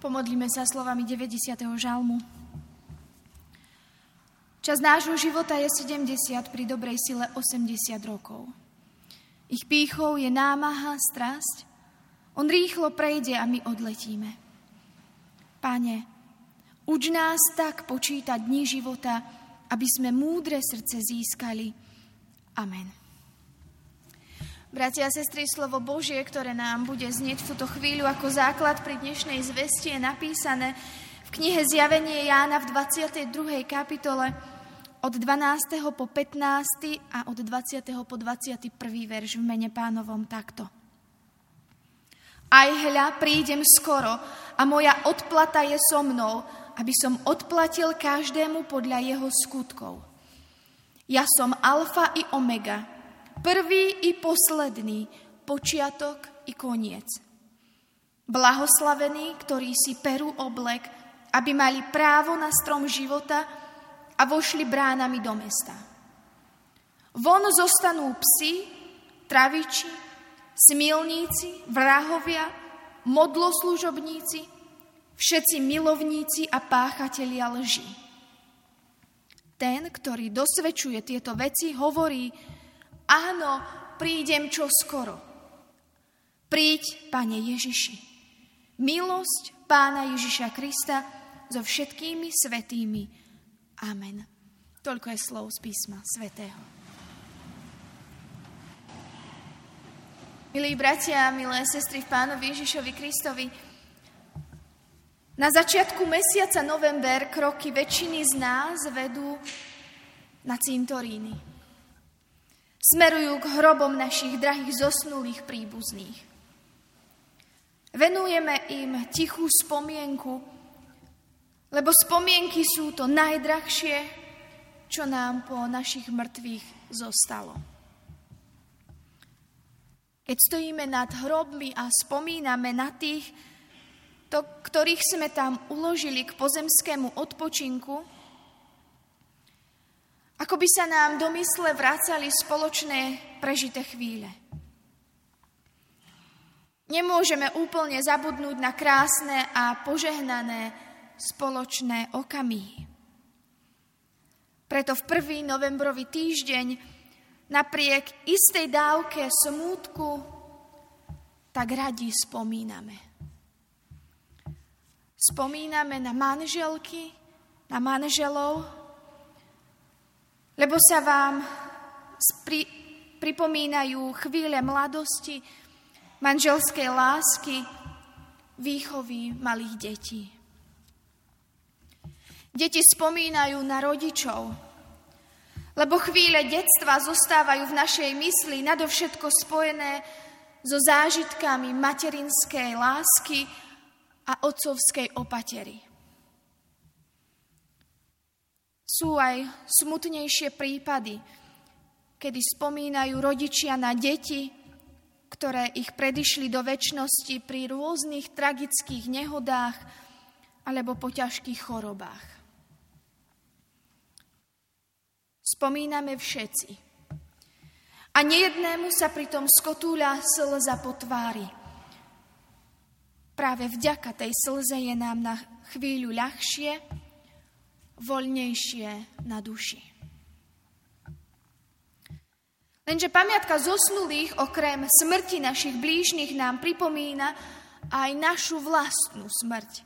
Pomodlíme sa slovami 90. žalmu. Čas nášho života je 70, pri dobrej sile 80 rokov. Ich pýchou je námaha, strasť. On rýchlo prejde a my odletíme. Pane, uč nás tak počítať dni života, aby sme múdre srdce získali. Amen. Bratia a sestry, slovo Božie, ktoré nám bude znieť v túto chvíľu ako základ pri dnešnej zvesti, je napísané v knihe Zjavenie Jána v 22. kapitole od 12. po 15. a od 20. po 21. verš v mene Pánovom takto. Aj hľa, prídem skoro a moja odplata je so mnou, aby som odplatil každému podľa jeho skutkov. Ja som alfa i omega, prvý i posledný, počiatok i koniec. Blahoslavení, ktorí si perú oblek, aby mali právo na strom života a vošli bránami do mesta. Von zostanú psi, traviči, smilníci, vrahovia, modloslužobníci, všetci milovníci a páchatelia lži. Ten, ktorý dosvedčuje tieto veci, hovorí: áno, prídem čoskoro. Príď, Pane Ježiši. Milosť Pána Ježiša Krista so všetkými svätými. Amen. Toľko je slov z písma svätého. Milí bratia a milé sestry v Pánovi Ježišovi Kristovi, na začiatku mesiaca november kroky väčšiny z nás vedú na cintoríny. Smerujú k hrobom našich drahých zosnulých príbuzných. Venujeme im tichú spomienku, lebo spomienky sú to najdrahšie, čo nám po našich mŕtvych zostalo. Keď stojíme nad hrobmi a spomíname na tých, ktorých sme tam uložili k pozemskému odpočinku, ako by sa nám do mysle vracali spoločné prežité chvíle. Nemôžeme úplne zabudnúť na krásne a požehnané spoločné okamihy. Preto v prvý novembrový týždeň napriek istej dávke smútku tak radi spomíname. Spomíname na manželky, na manželov, lebo sa vám pripomínajú chvíle mladosti, manželskej lásky, výchovy malých detí. Deti spomínajú na rodičov, lebo chvíle detstva zostávajú v našej mysli nadovšetko spojené so zážitkami materinskej lásky a otcovskej opatery. Sú aj smutnejšie prípady, kedy spomínajú rodičia na deti, ktoré ich predišli do večnosti pri rôznych tragických nehodách alebo po ťažkých chorobách. Spomíname všetci. A nejednému sa pritom skotúľa slza po tvári. Práve vďaka tej slze je nám na chvíľu ľahšie, voľnejšie na duši. Lenže pamiatka zosnulých okrem smrti našich blížnych nám pripomína aj našu vlastnú smrť.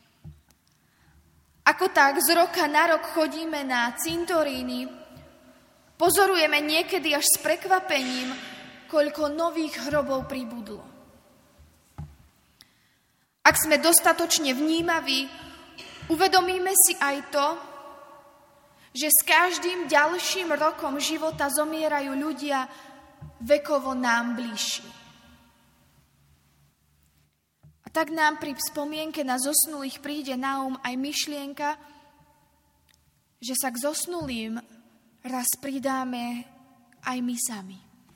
Ako tak z roka na rok chodíme na cintoríny, pozorujeme niekedy až s prekvapením, koľko nových hrobov pribudlo. Ak sme dostatočne vnímaví, uvedomíme si aj to, že s každým ďalším rokom života zomierajú ľudia vekovo nám bližší. A tak nám pri spomienke na zosnulých príde na aj myšlienka, že sa k zosnulým raz pridáme aj my sami.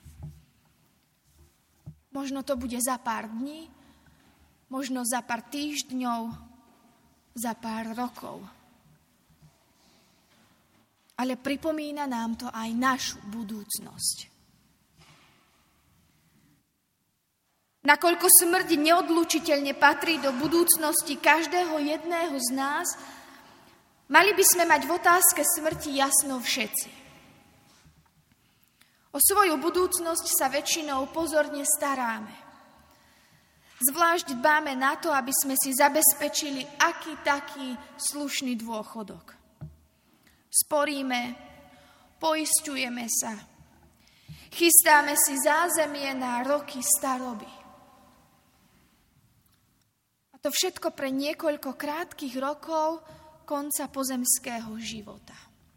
Možno to bude za pár dní, možno za pár týždňov, za pár rokov. Ale pripomína nám to aj našu budúcnosť. Nakoľko smrť neodlučiteľne patrí do budúcnosti každého jedného z nás, mali by sme mať v otázke smrti jasno všetci. O svoju budúcnosť sa väčšinou pozorne staráme. Zvlášť dbáme na to, aby sme si zabezpečili aký taký slušný dôchodok. Sporíme, poisťujeme sa, chystáme si zázemie na roky staroby. To všetko pre niekoľko krátkych rokov konca pozemského života.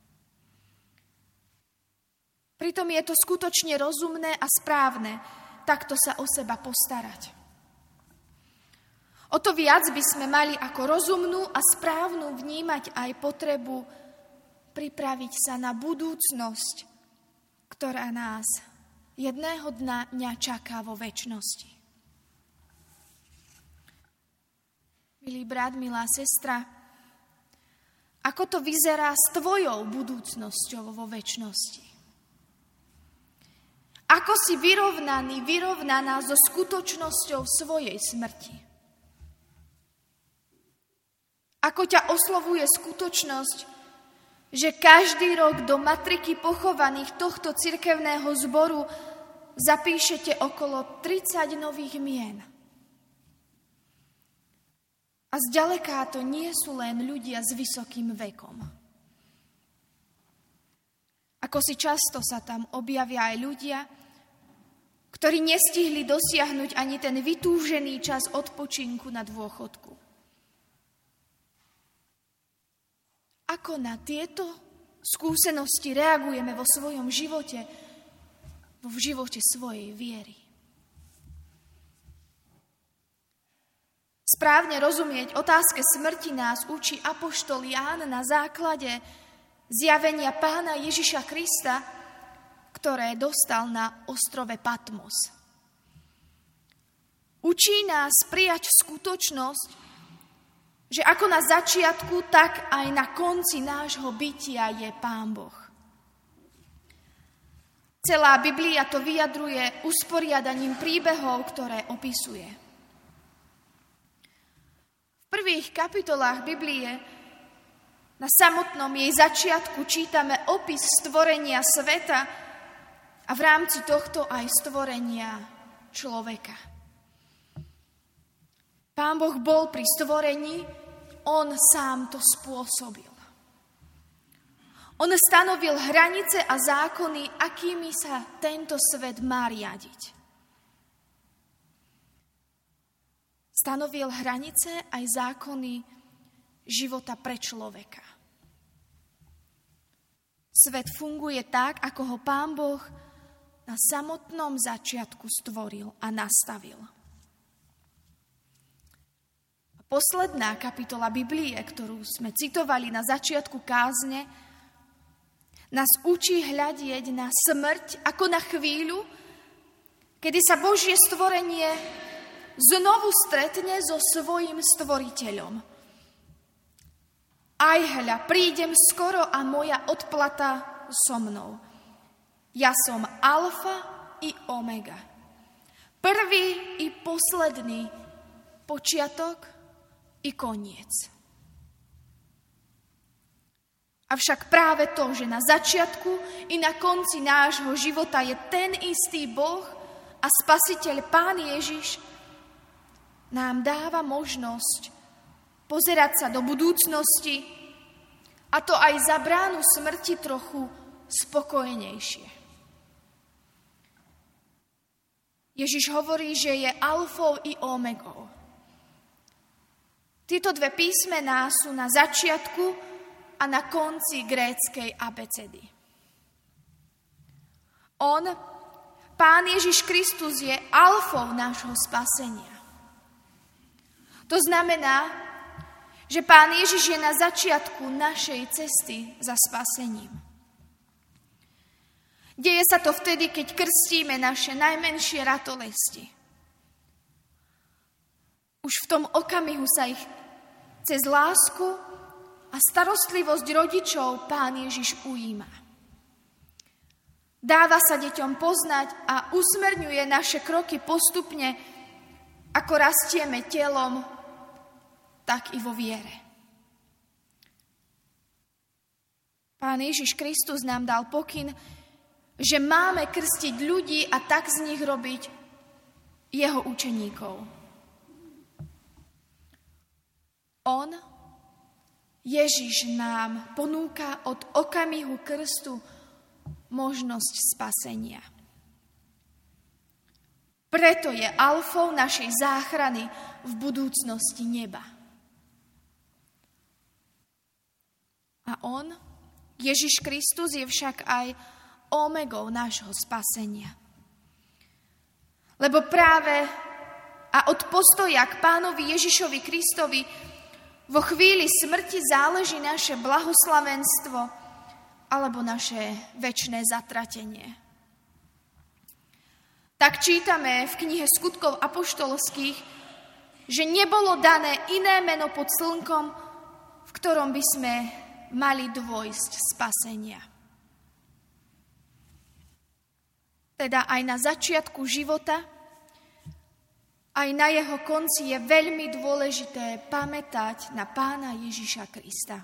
Pritom je to skutočne rozumné a správne takto sa o seba postarať. O to viac by sme mali ako rozumnú a správnu vnímať aj potrebu pripraviť sa na budúcnosť, ktorá nás jedného dňa čaká vo večnosti. Milý brat, milá sestra, ako to vyzerá s tvojou budúcnosťou vo večnosti? Ako si vyrovnaná so skutočnosťou svojej smrti? Ako ťa oslovuje skutočnosť, že každý rok do matriky pochovaných tohto cirkevného zboru zapíšete okolo 30 nových mien? A zďaleká to nie sú len ľudia s vysokým vekom. Ako si často sa tam objavia aj ľudia, ktorí nestihli dosiahnuť ani ten vytúžený čas odpočinku na dôchodku. Ako na tieto skúsenosti reagujeme vo svojom živote, v živote svojej viery? Správne rozumieť otázke smrti nás učí apoštol Ján na základe zjavenia Pána Ježiša Krista, ktoré dostal na ostrove Patmos. Učí nás prijať skutočnosť, že ako na začiatku, tak aj na konci nášho bytia je Pán Boh. Celá Biblia to vyjadruje usporiadaním príbehov, ktoré opisuje. V prvých kapitolách Biblie na samotnom jej začiatku čítame opis stvorenia sveta a v rámci tohto aj stvorenia človeka. Pán Boh bol pri stvorení, on sám to spôsobil. On stanovil hranice a zákony, akými sa tento svet má riadiť. Stanovil hranice aj zákony života pre človeka. Svet funguje tak, ako ho Pán Boh na samotnom začiatku stvoril a nastavil. Posledná kapitola Biblie, ktorú sme citovali na začiatku kázne, nás učí hľadieť na smrť ako na chvíľu, kedy sa Božie stvorenie znovu stretne so svojím stvoriteľom. Aj hľa, prídem skoro a moja odplata so mnou. Ja som alfa i omega. Prvý i posledný, počiatok i koniec. Avšak práve to, že na začiatku i na konci nášho života je ten istý Boh a Spasiteľ Pán Ježiš, nám dáva možnosť pozerať sa do budúcnosti, a to aj za bránu smrti trochu spokojnejšie. Ježiš hovorí, že je alfou i omegou. Tieto dve písmená sú na začiatku a na konci gréckej abecedy. On, Pán Ježiš Kristus, je alfou nášho spasenia. To znamená, že Pán Ježiš je na začiatku našej cesty za spasením. Deje sa to vtedy, keď krstíme naše najmenšie ratolesti. Už v tom okamihu sa ich cez lásku a starostlivosť rodičov Pán Ježiš ujíma. Dáva sa deťom poznať a usmerňuje naše kroky postupne ako rastieme telom, tak i vo viere. Pán Ježiš Kristus nám dal pokyn, že máme krstiť ľudí a tak z nich robiť jeho učeníkov. On, Ježiš, nám ponúka od okamihu krstu možnosť spasenia. Preto je alfou našej záchrany v budúcnosti neba. A on, Ježiš Kristus, je však aj omegou nášho spasenia. Lebo práve a od postoja k Pánovi Ježišovi Kristovi vo chvíli smrti záleží naše blahoslavenstvo alebo naše večné zatratenie. Tak čítame v knihe Skutkov apoštolských, že nebolo dané iné meno pod slnkom, v ktorom by sme mali dôjsť spasenia. Teda aj na začiatku života, aj na jeho konci je veľmi dôležité pamätať na Pána Ježiša Krista.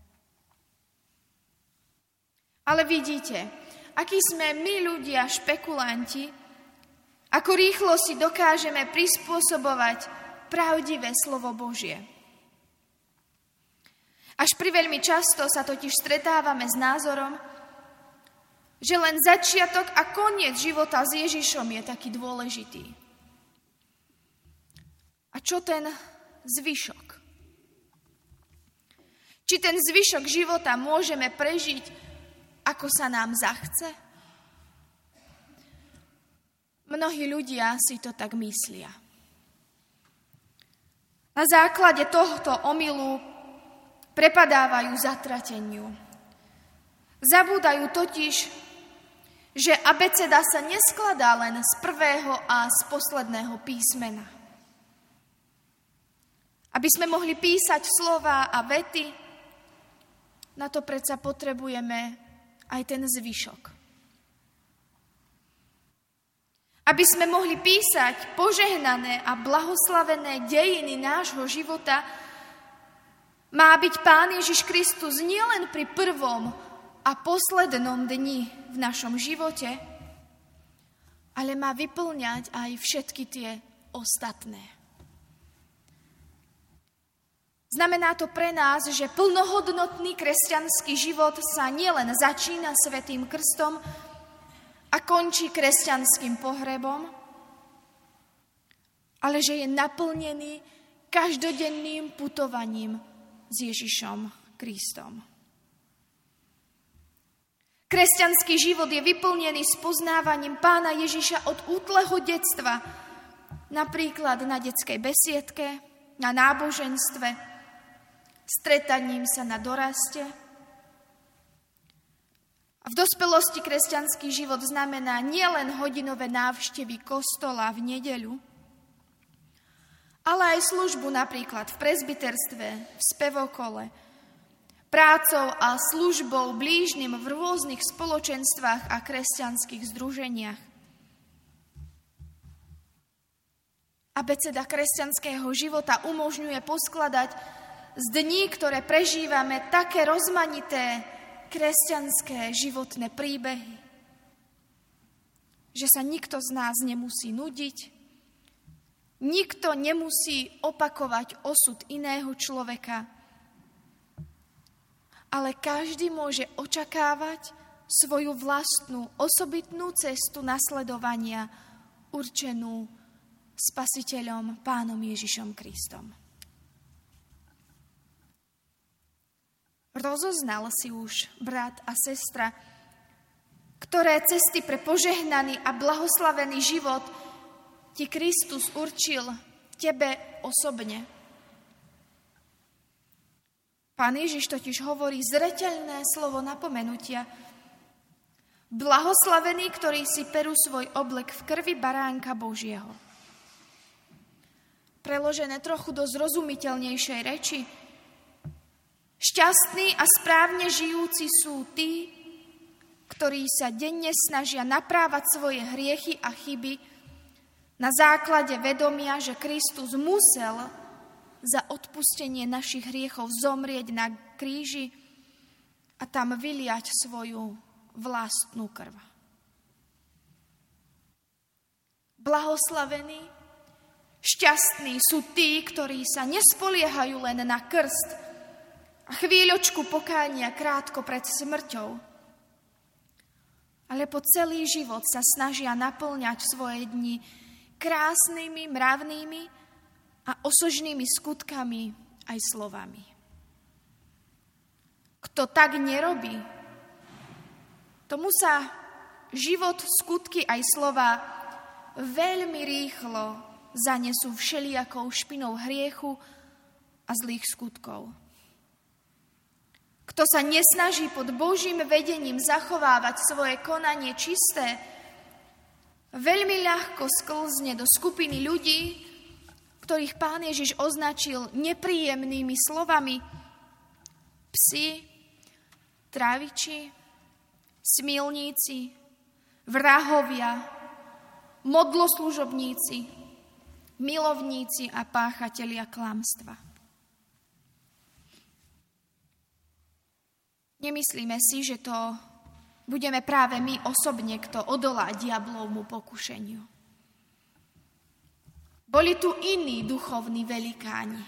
Ale vidíte, akí sme my ľudia špekulanti, ako rýchlo si dokážeme prispôsobovať pravdivé slovo Božie. Až priveľmi často sa totiž stretávame s názorom, že len začiatok a koniec života s Ježišom je taký dôležitý. A čo ten zvyšok? Či ten zvyšok života môžeme prežiť, ako sa nám zachce? Mnohí ľudia si to tak myslia. Na základe tohto omylu prepadávajú zatrateniu. Zabúdajú totiž, že abeceda sa neskladá len z prvého a z posledného písmena. Aby sme mohli písať slová a vety, na to predsa potrebujeme aj ten zvyšok. Aby sme mohli písať požehnané a blahoslavené dejiny nášho života, má byť Pán Ježiš Kristus nielen pri prvom a poslednom dni v našom živote, ale má vyplňať aj všetky tie ostatné. Znamená to pre nás, že plnohodnotný kresťanský život sa nielen začína svätým krstom a končí kresťanským pohrebom, ale že je naplnený každodenným putovaním s Ježišom Kristom. Kresťanský život je vyplnený spoznávaním Pána Ježiša od útleho detstva, napríklad na detskej besiedke, na náboženstve, stretaním sa na doraste. A v dospelosti kresťanský život znamená nielen hodinové návštevy kostola v nedeľu, ale aj službu napríklad v presbyterstve, v spevokole, prácou a službou blížnym v rôznych spoločenstvách a kresťanských združeniach. Abeceda kresťanského života umožňuje poskladať z dní, ktoré prežívame, také rozmanité kresťanské životné príbehy, že sa nikto z nás nemusí nudiť, nikto nemusí opakovať osud iného človeka, ale každý môže očakávať svoju vlastnú osobitnú cestu nasledovania určenú Spasiteľom Pánom Ježišom Kristom. Rozoznal si už, brat a sestra, ktoré cesty pre požehnaný a blahoslavený život ti Kristus určil tebe osobne. Pán Ježiš totiž hovorí zreteľné slovo napomenutia. Blahoslavení, ktorí si perú svoj oblek v krvi baránka Božieho. Preložené trochu do zrozumiteľnejšej reči, šťastní a správne žijúci sú tí, ktorí sa denne snažia naprávať svoje hriechy a chyby Na základe vedomia, že Kristus musel za odpustenie našich hriechov zomrieť na kríži a tam vyliať svoju vlastnú krv. Blahoslavení, šťastní sú tí, ktorí sa nespoliehajú len na krst a chvíľočku pokánia krátko pred smrťou, ale po celý život sa snažia naplňať svoje dni krásnymi, mravnými a osožnými skutkami aj slovami. Kto tak nerobí, tomu sa život, skutky aj slova veľmi rýchlo zanesú všelijakou špinou hriechu a zlých skutkov. Kto sa nesnaží pod Božím vedením zachovávať svoje konanie čisté, veľmi ľahko sklzne do skupiny ľudí, ktorých Pán Ježiš označil nepríjemnými slovami: psi, tráviči, smilníci, vrahovia, modloslužobníci, milovníci a páchatelia klamstva. Nemyslíme si, že to budeme práve my osobne, kto odolá diablovmu pokušeniu. Boli tu iní duchovní velikáni.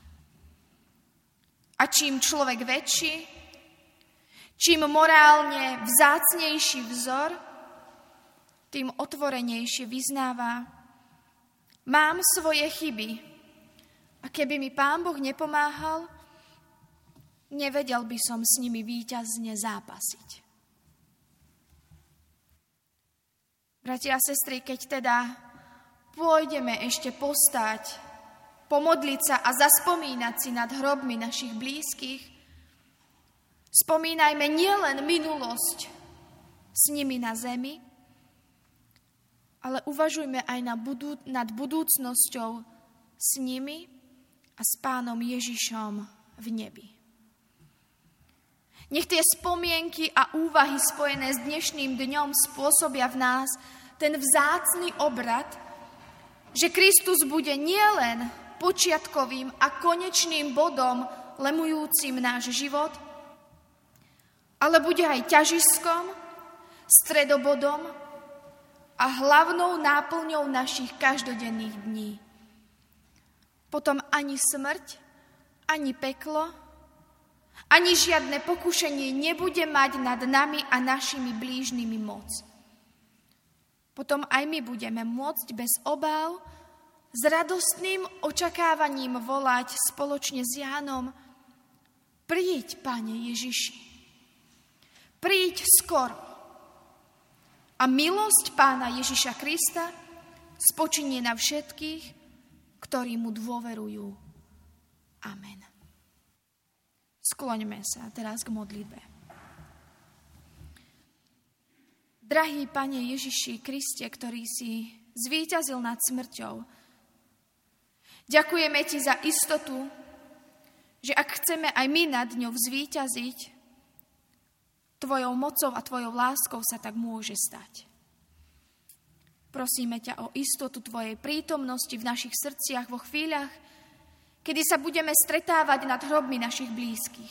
A čím človek väčší, čím morálne vzácnejší vzor, tým otvorenejšie vyznáva: mám svoje chyby a keby mi Pán Boh nepomáhal, nevedel by som s nimi víťazne zápasiť. Bratia a sestry, keď teda pôjdeme ešte postáť, pomodliť sa a zaspomínať si nad hrobmi našich blízkych, spomínajme nielen minulosť s nimi na zemi, ale uvažujme aj nad budúcnosťou s nimi a s Pánom Ježišom v nebi. Nech tie spomienky a úvahy spojené s dnešným dňom spôsobia v nás ten vzácny obrad, že Kristus bude nielen počiatkovým a konečným bodom lemujúcim náš život, ale bude aj ťažiskom, stredobodom a hlavnou náplňou našich každodenných dní. Potom ani smrť, ani peklo, ani žiadne pokušenie nebude mať nad nami a našimi blížnymi moc. Potom aj my budeme môcť bez obáv s radostným očakávaním volať spoločne s Jánom: príď, Pane Ježiši, príď skoro. A milosť Pána Ježiša Krista spočinie na všetkých, ktorí mu dôverujú. Amen. Skloňme sa teraz k modlitbe. Drahý Pane Ježiši Kriste, ktorý si zvíťazil nad smrťou, ďakujeme Ti za istotu, že ak chceme aj my nad ňou zvíťaziť, Tvojou mocou a Tvojou láskou sa tak môže stať. Prosíme ťa o istotu Tvojej prítomnosti v našich srdciach vo chvíľach, kedy sa budeme stretávať nad hrobmi našich blízkych.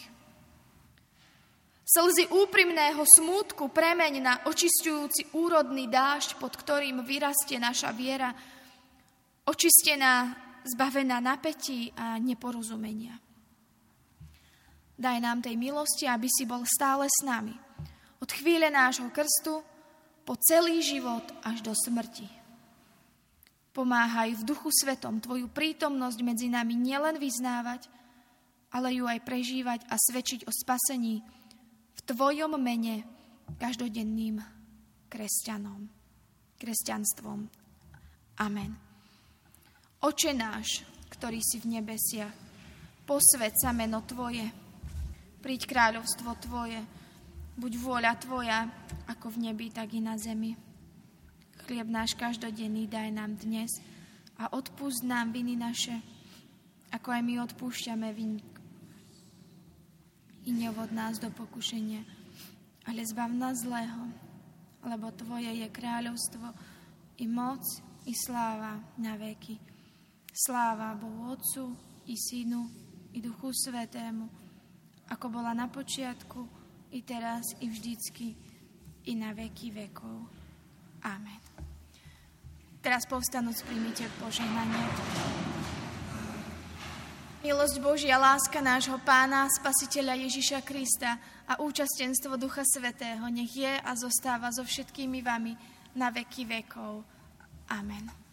Slzy úprimného smútku premeň na očisťujúci úrodný dážď, pod ktorým vyrastie naša viera, očistená, zbavená napätí a neporozumenia. Daj nám tej milosti, aby si bol stále s nami, od chvíle nášho krstu po celý život až do smrti. Pomáhaj v Duchu Svetom Tvoju prítomnosť medzi nami nielen vyznávať, ale ju aj prežívať a svedčiť o spasení v Tvojom mene každodenným kresťanstvom. Amen. Oče náš, ktorý si v nebesiach, posväť sa meno Tvoje, príď kráľovstvo Tvoje, buď vôľa Tvoja, ako v nebi, tak i na zemi. Chlieb náš každodenný daj nám dnes a odpusť nám viny naše, ako aj my odpúšťame vinníkom. I neuvod nás do pokušenia, ale zbav nás zlého, lebo Tvoje je kráľovstvo, i moc, i sláva na veky. Sláva Bohu Otcu, i Synu, i Duchu Svätému, ako bola na počiatku, i teraz, i vždycky, i na veky vekov. Amen. Teraz povstanúc príjmite požehnanie. Milosť Božia, láska nášho Pána, Spasiteľa Ježiša Krista a účastenstvo Ducha Svätého nech je a zostáva so všetkými vami na veky vekov. Amen.